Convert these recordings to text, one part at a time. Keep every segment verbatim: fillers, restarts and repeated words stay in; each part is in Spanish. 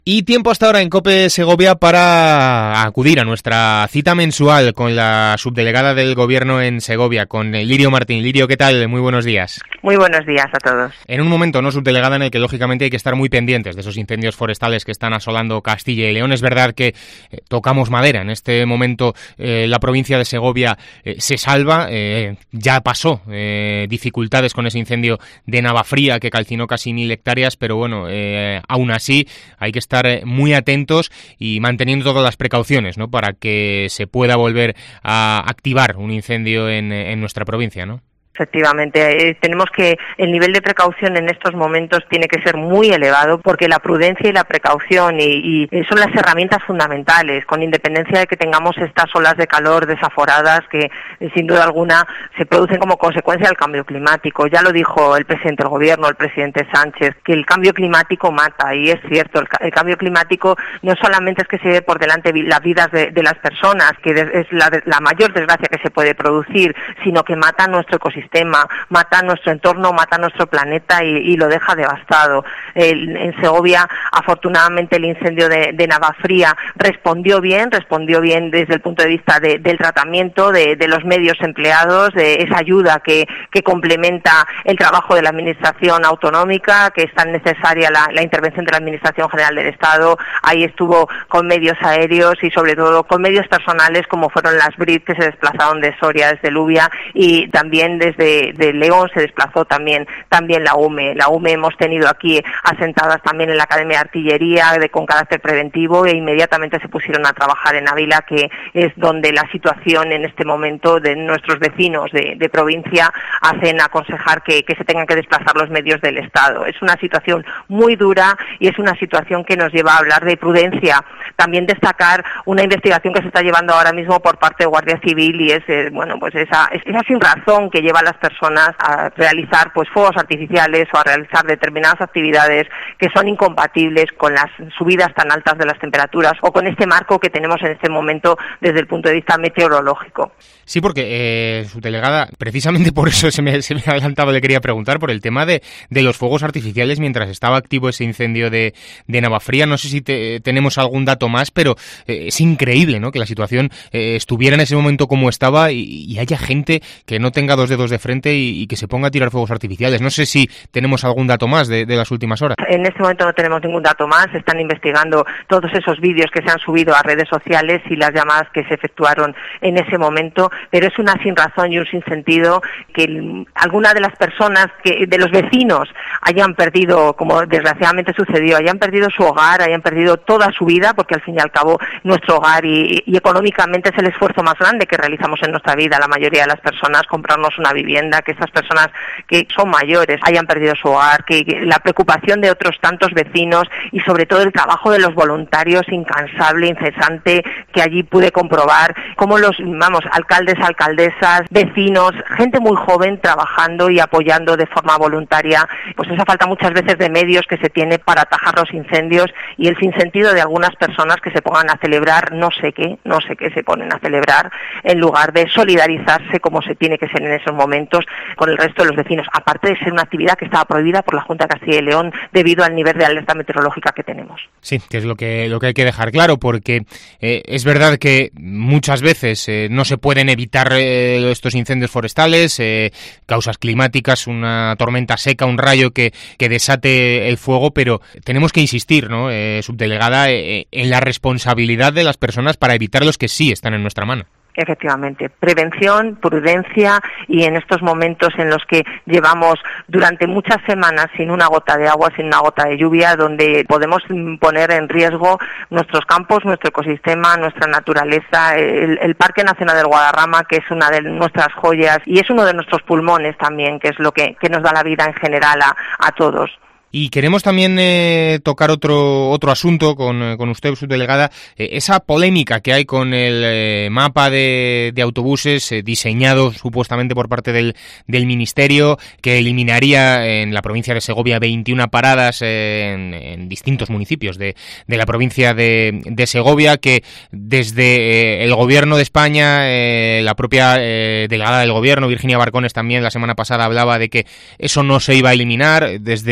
Y tiempo hasta ahora en COPE Segovia para acudir a nuestra cita mensual con la subdelegada del Gobierno en Segovia, con Lirio Martín. Lirio, ¿qué tal? Muy buenos días. Muy buenos días a todos. En un momento, ¿no, subdelegada, en el que lógicamente hay que estar muy pendientes de esos incendios forestales que están asolando Castilla y León? Es verdad que eh, tocamos madera. En este momento eh, la provincia de Segovia eh, se salva. Eh, ya pasó eh, dificultades con ese incendio de Navafría que calcinó casi mil hectáreas, pero bueno, eh, aún así hay que estar estar muy atentos y manteniendo todas las precauciones, ¿no?, para que se pueda volver a activar un incendio en, en nuestra provincia, ¿no? Efectivamente, eh, tenemos que el nivel de precaución en estos momentos tiene que ser muy elevado, porque la prudencia y la precaución y, y son las herramientas fundamentales, con independencia de que tengamos estas olas de calor desaforadas que eh, sin duda alguna se producen como consecuencia del cambio climático. Ya lo dijo el presidente del Gobierno, el presidente Sánchez, que el cambio climático mata, y es cierto, el, el cambio climático no solamente es que se lleve por delante las vidas de, de las personas, que es la, la mayor desgracia que se puede producir, sino que mata nuestro ecosistema, mata nuestro entorno, mata nuestro planeta y, y lo deja devastado. El, en Segovia, afortunadamente, el incendio de, de Navafría respondió bien, respondió bien desde el punto de vista de, del tratamiento, de, de los medios empleados, de esa ayuda que, que complementa el trabajo de la Administración autonómica, que es tan necesaria la, la intervención de la Administración General del Estado. Ahí estuvo con medios aéreos y sobre todo con medios personales, como fueron las B R I D, que se desplazaron de Soria, desde Lubia, y también de Desde de León se desplazó también también la U M E. La U M E hemos tenido aquí asentadas también en la Academia de Artillería de, con carácter preventivo, e inmediatamente se pusieron a trabajar en Ávila, que es donde la situación en este momento de nuestros vecinos de, de provincia hacen aconsejar que, que se tengan que desplazar los medios del Estado. Es una situación muy dura y es una situación que nos lleva a hablar de prudencia. También destacar una investigación que se está llevando ahora mismo por parte de Guardia Civil, y es eh, bueno pues esa, esa sinrazón que lleva a las personas a realizar pues fuegos artificiales o a realizar determinadas actividades que son incompatibles con las subidas tan altas de las temperaturas o con este marco que tenemos en este momento desde el punto de vista meteorológico. Sí, porque, eh, subdelegada, precisamente por eso se me, se me ha adelantado, le quería preguntar por el tema de, de los fuegos artificiales mientras estaba activo ese incendio de, de Navafría. No sé si te, tenemos algún dato más, pero eh, es increíble, ¿no?, que la situación eh, estuviera en ese momento como estaba y, y haya gente que no tenga dos dedos de frente y, y que se ponga a tirar fuegos artificiales. No sé si tenemos algún dato más de, de las últimas horas. En este momento no tenemos ningún dato más. Están investigando todos esos vídeos que se han subido a redes sociales y las llamadas que se efectuaron en ese momento, pero es una sinrazón y un sinsentido que el, alguna de las personas, que de los vecinos, hayan perdido, como desgraciadamente sucedió, hayan perdido su hogar, hayan perdido toda su vida, porque al fin y al cabo nuestro hogar y, y económicamente es el esfuerzo más grande que realizamos en nuestra vida, la mayoría de las personas, comprarnos una vivienda, que estas personas que son mayores hayan perdido su hogar, que, que la preocupación de otros tantos vecinos y sobre todo el trabajo de los voluntarios incansable, incesante, que allí pude comprobar, como los, vamos, alcaldes, alcaldesas, vecinos, gente muy joven trabajando y apoyando de forma voluntaria, pues esa falta muchas veces de medios que se tiene para atajar los incendios y el sinsentido de algunas personas que se pongan a celebrar no sé qué, no sé qué se ponen a celebrar, en lugar de solidarizarse como se tiene que ser en esos momentos con el resto de los vecinos, aparte de ser una actividad que estaba prohibida por la Junta de Castilla y León debido al nivel de alerta meteorológica que tenemos. Sí, que es lo que lo que hay que dejar claro, porque eh, es verdad que muchas veces eh, no se pueden evitar eh, estos incendios forestales, eh, causas climáticas, una tormenta seca, un rayo que, que desate el fuego, pero tenemos que insistir, ¿no, eh, subdelegada, eh, en la responsabilidad de las personas para evitar los que sí están en nuestra mano. Efectivamente, prevención, prudencia, y en estos momentos en los que llevamos durante muchas semanas sin una gota de agua, sin una gota de lluvia, donde podemos poner en riesgo nuestros campos, nuestro ecosistema, nuestra naturaleza, el, el Parque Nacional del Guadarrama, que es una de nuestras joyas y es uno de nuestros pulmones también, que es lo que, que nos da la vida en general a, a todos. Y queremos también eh, tocar otro otro asunto con, con usted, subdelegada, eh, esa polémica que hay con el eh, mapa de, de autobuses eh, diseñado supuestamente por parte del, del Ministerio, que eliminaría en la provincia de Segovia veintiuna paradas eh, en, en distintos municipios de, de la provincia de, de Segovia, que desde eh, el Gobierno de España, eh, la propia eh, delegada del Gobierno, Virginia Barcones, también la semana pasada hablaba de que eso no se iba a eliminar. Desde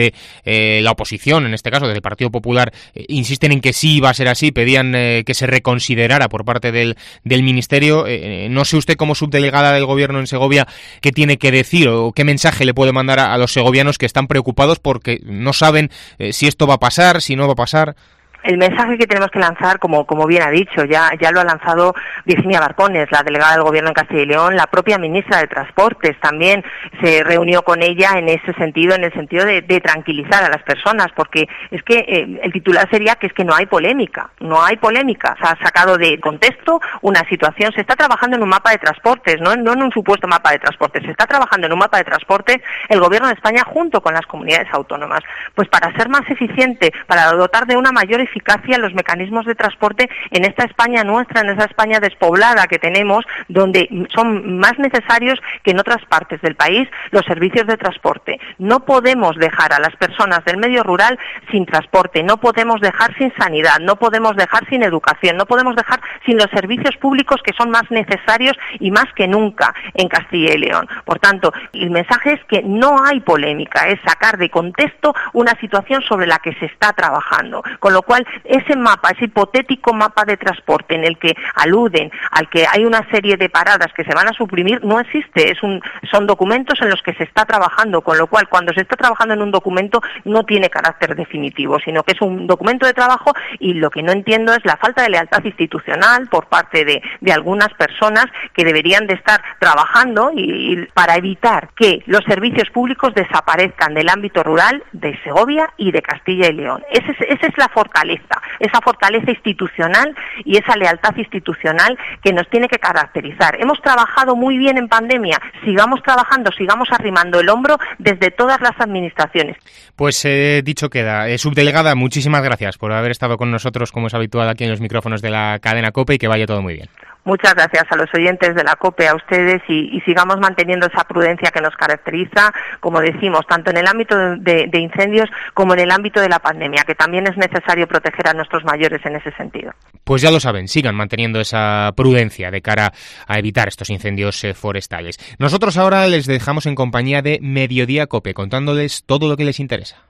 eh, la oposición, en este caso desde el Partido Popular, eh, insisten en que sí iba a ser así, pedían eh, que se reconsiderara por parte del, del Ministerio. Eh, no sé usted, como subdelegada del Gobierno en Segovia, qué tiene que decir o qué mensaje le puede mandar a, a los segovianos que están preocupados porque no saben eh, si esto va a pasar, si no va a pasar. El mensaje que tenemos que lanzar, como, como bien ha dicho, ya, ya lo ha lanzado Virginia Barcones, la delegada del Gobierno en Castilla y León, la propia ministra de Transportes también se reunió con ella en ese sentido, en el sentido de, de tranquilizar a las personas, porque es que eh, el titular sería que es que no hay polémica, no hay polémica, se ha sacado de contexto una situación, se está trabajando en un mapa de transportes, no, no en un supuesto mapa de transportes, se está trabajando en un mapa de transportes el Gobierno de España junto con las comunidades autónomas, pues para ser más eficiente, para dotar de una mayor eficacia los mecanismos de transporte en esta España nuestra, en esa España despoblada que tenemos, donde son más necesarios que en otras partes del país los servicios de transporte. No podemos dejar a las personas del medio rural sin transporte, no podemos dejar sin sanidad, no podemos dejar sin educación, no podemos dejar sin los servicios públicos que son más necesarios y más que nunca en Castilla y León. Por tanto, el mensaje es que no hay polémica, es sacar de contexto una situación sobre la que se está trabajando, con lo cual ese mapa, ese hipotético mapa de transporte en el que aluden al que hay una serie de paradas que se van a suprimir, no existe, es un, son documentos en los que se está trabajando, con lo cual cuando se está trabajando en un documento no tiene carácter definitivo, sino que es un documento de trabajo, y lo que no entiendo es la falta de lealtad institucional por parte de, de algunas personas que deberían de estar trabajando y, y para evitar que los servicios públicos desaparezcan del ámbito rural de Segovia y de Castilla y León. Ese es, esa es la fortaleza, esa fortaleza institucional y esa lealtad institucional que nos tiene que caracterizar. Hemos trabajado muy bien en pandemia, sigamos trabajando, sigamos arrimando el hombro desde todas las administraciones. Pues eh, dicho queda. Eh, subdelegada, muchísimas gracias por haber estado con nosotros, como es habitual, aquí en los micrófonos de la cadena COPE, y que vaya todo muy bien. Muchas gracias a los oyentes de la COPE, a ustedes, y, y sigamos manteniendo esa prudencia que nos caracteriza, como decimos, tanto en el ámbito de, de incendios como en el ámbito de la pandemia, que también es necesario proteger a nuestros mayores en ese sentido. Pues ya lo saben, sigan manteniendo esa prudencia de cara a evitar estos incendios eh, forestales. Nosotros ahora les dejamos en compañía de Mediodía COPE, contándoles todo lo que les interesa.